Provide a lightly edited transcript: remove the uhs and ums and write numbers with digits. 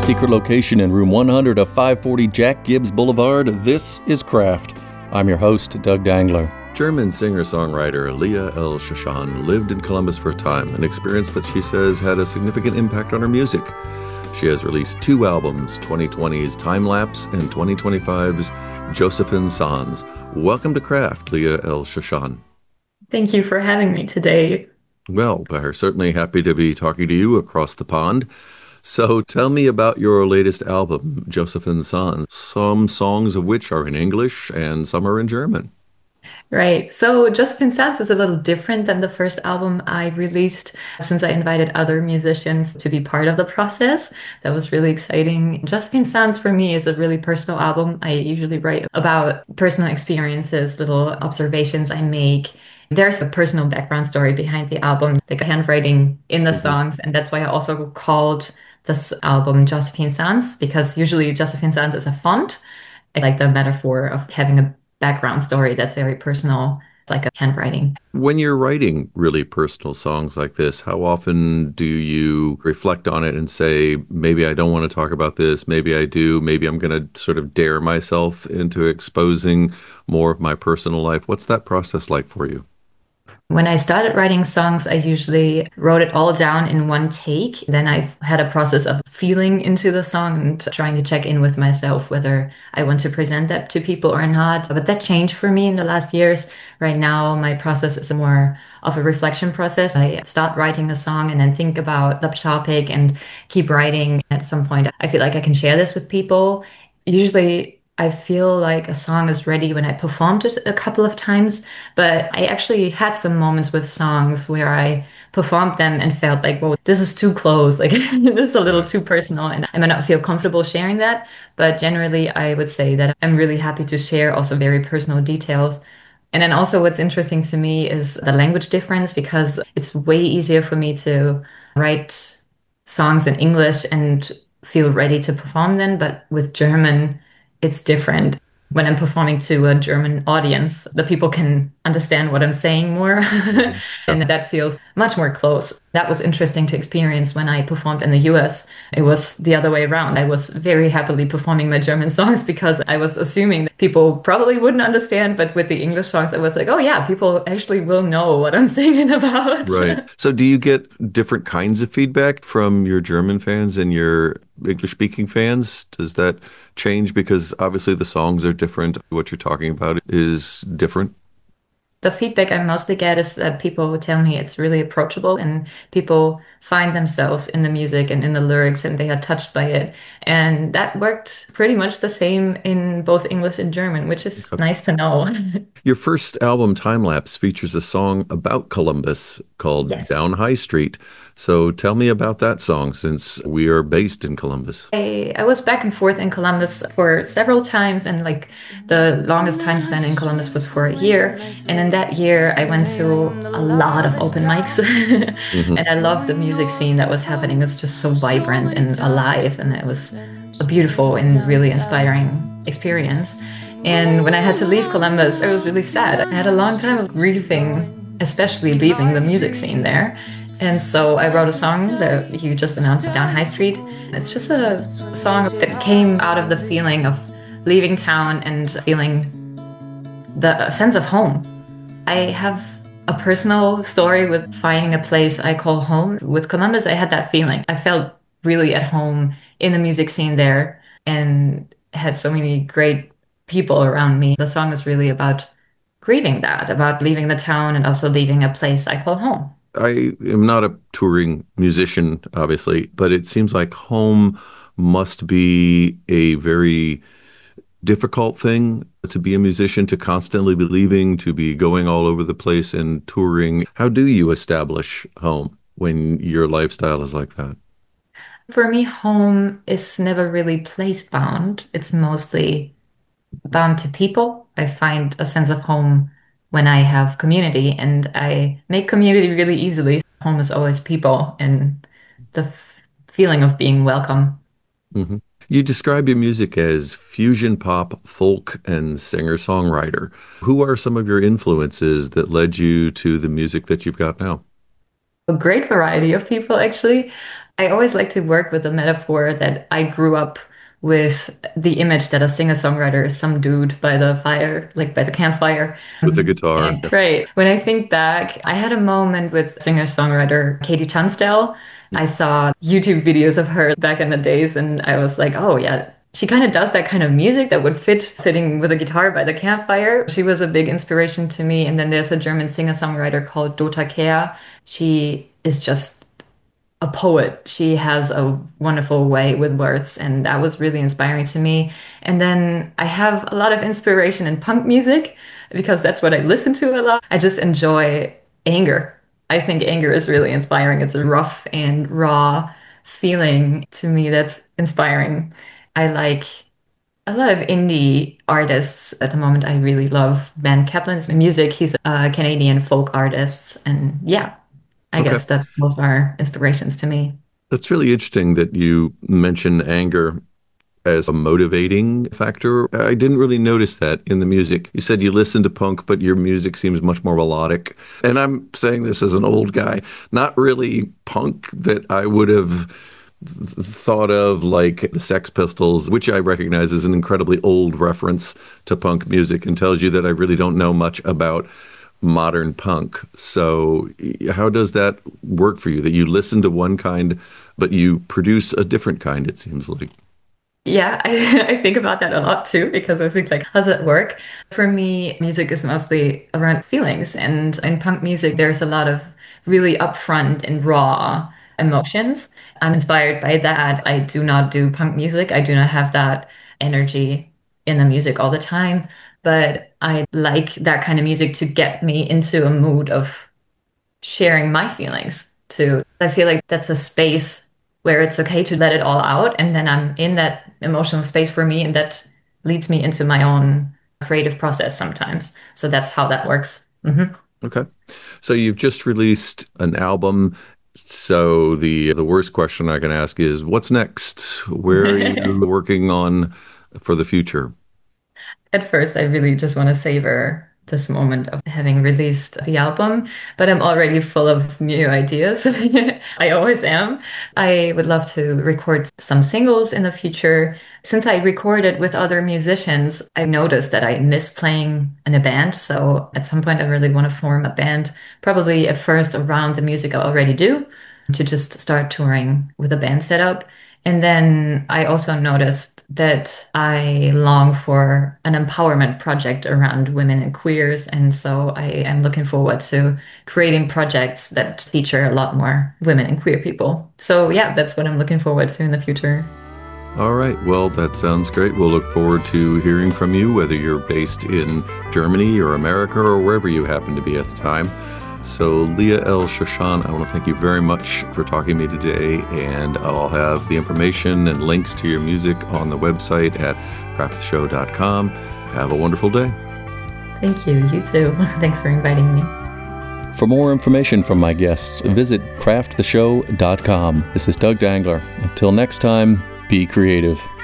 secret location in room 100 of 540 Jack Gibbs Boulevard, this is Craft. I'm your host, Doug Dangler. German singer-songwriter Leah L. Shashan lived in Columbus for a time, an experience that she says had a significant impact on her music. She has released 2 albums, 2020's Time Lapse and 2025's Josephine Sans. Welcome to Craft, Leah L. Shashan. Thank you for having me today. Well, we're certainly happy to be talking to you across the pond. So tell me about your latest album, Josephine Sans, some songs of which are in English and some are in German. Right. So Josephine Sans is a little different than the first album I released since I invited other musicians to be part of the process. That was really exciting. Josephine Sans for me is a really personal album. I usually write about personal experiences, little observations I make. There's a personal background story behind the album, like handwriting in the songs. And that's why I also called this album Josephine Sans, because usually Josephine Sans is a font. I like the metaphor of having a background story that's very personal, like a handwriting. When you're writing really personal songs like this, how often do you reflect on it and say, maybe I don't want to talk about this, maybe I do, maybe I'm going to sort of dare myself into exposing more of my personal life? What's that process like for you? When I started writing songs, I usually wrote it all down in one take. Then I had a process of feeling into the song and trying to check in with myself whether I want to present that to people or not. But that changed for me in the last years. Right now, my process is more of a reflection process. I start writing a song and then think about the topic and keep writing. At some point, I feel like I can share this with people. Usually, I feel like a song is ready when I performed it a couple of times, but I actually had some moments with songs where I performed them and felt like, whoa, this is too close. Like, this is a little too personal, and I might not feel comfortable sharing that. But generally, I would say that I'm really happy to share also very personal details. And then also what's interesting to me is the language difference, because it's way easier for me to write songs in English and feel ready to perform them. But with German, it's different. When I'm performing to a German audience, the people can understand what I'm saying more. And that feels much more close. That was interesting to experience when I performed in the US. It was the other way around. I was very happily performing my German songs because I was assuming that people probably wouldn't understand. But with the English songs, I was like, oh yeah, people actually will know what I'm singing about. Right. So do you get different kinds of feedback from your German fans and your English-speaking fans? Does that change because obviously the songs are different? What you're talking about is different? The feedback I mostly get is that people tell me it's really approachable and people find themselves in the music and in the lyrics and they are touched by it. And that worked pretty much the same in both English and German, which is nice to know. Your first album, Time Lapse, features a song about Columbus called Down High Street. So tell me about that song, since we are based in Columbus. I was back and forth in Columbus for several times, and like the longest time spent in Columbus was for a year. And in that year, I went to a lot of open mics, and I loved the music scene that was happening. It's just so vibrant and alive, and it was a beautiful and really inspiring experience. And when I had to leave Columbus, I was really sad. I had a long time of grieving, especially leaving the music scene there. And so I wrote a song that you just announced, Down High Street. It's just a song that came out of the feeling of leaving town and feeling the sense of home. I have a personal story with finding a place I call home. With Columbus, I had that feeling. I felt really at home in the music scene there and had so many great people around me. The song is really about grieving that, about leaving the town and also leaving a place I call home. I am not a touring musician, obviously, but it seems like home must be a very difficult thing to be a musician, to constantly be leaving, to be going all over the place and touring. How do you establish home when your lifestyle is like that? For me, home is never really place bound. It's mostly bound to people. I find a sense of home when I have community, and I make community really easily. Home is always people and the feeling of being welcome. Mm-hmm. You describe your music as fusion pop, folk, and singer-songwriter. Who are some of your influences that led you to the music that you've got now? A great variety of people, actually. I always like to work with the metaphor that I grew up with the image that a singer-songwriter is some dude by the fire, like by the campfire. With the guitar. And right. When I think back, I had a moment with singer-songwriter Katie Tunstall. I saw YouTube videos of her back in the days, and I was like, oh yeah, she kind of does that kind of music that would fit sitting with a guitar by the campfire. She was a big inspiration to me. And then there's a German singer-songwriter called Dota Kehr. She is just a poet. She has a wonderful way with words, and that was really inspiring to me. And then I have a lot of inspiration in punk music because that's what I listen to a lot. I just enjoy anger. I think anger is really inspiring. It's a rough and raw feeling to me that's inspiring. I like a lot of indie artists at the moment. I really love Ben Kaplan's music. He's a Canadian folk artist, and yeah, I Okay. guess that those are inspirations to me. That's really interesting that you mention anger as a motivating factor. I didn't really notice that in the music. You said you listen to punk, but your music seems much more melodic. And I'm saying this as an old guy, not really punk that I would have thought of like the Sex Pistols, which I recognize as an incredibly old reference to punk music and tells you that I really don't know much about modern punk. So how does that work for you, that you listen to one kind, but you produce a different kind, it seems like? Yeah, I think about that a lot too, because I think like, how does that work? For me, music is mostly around feelings. And in punk music, there's a lot of really upfront and raw emotions. I'm inspired by that. I do not do punk music. I do not have that energy in the music all the time. But I like that kind of music to get me into a mood of sharing my feelings too. I feel like that's a space where it's okay to let it all out. And then I'm in that emotional space for me, and that leads me into my own creative process sometimes. So that's how that works. Okay. So you've just released an album. So the worst question I can ask is, what's next? Where are you working on for the future? At first, I really just want to savor this moment of having released the album, but I'm already full of new ideas. I always am. I would love to record some singles in the future. Since I recorded with other musicians, I noticed that I miss playing in a band. So at some point, I really want to form a band, probably at first around the music I already do, to just start touring with a band setup. And then I also noticed that I long for an empowerment project around women and queers. And so I am looking forward to creating projects that feature a lot more women and queer people. So yeah, that's what I'm looking forward to in the future. All right. Well, that sounds great. We'll look forward to hearing from you, whether you're based in Germany or America or wherever you happen to be at the time. So, Leah L. Shoshan, I want to thank you very much for talking to me today, and I'll have the information and links to your music on the website at crafttheshow.com. Have a wonderful day. Thank you. You too. Thanks for inviting me. For more information from my guests, visit crafttheshow.com. This is Doug Dangler. Until next time, be creative.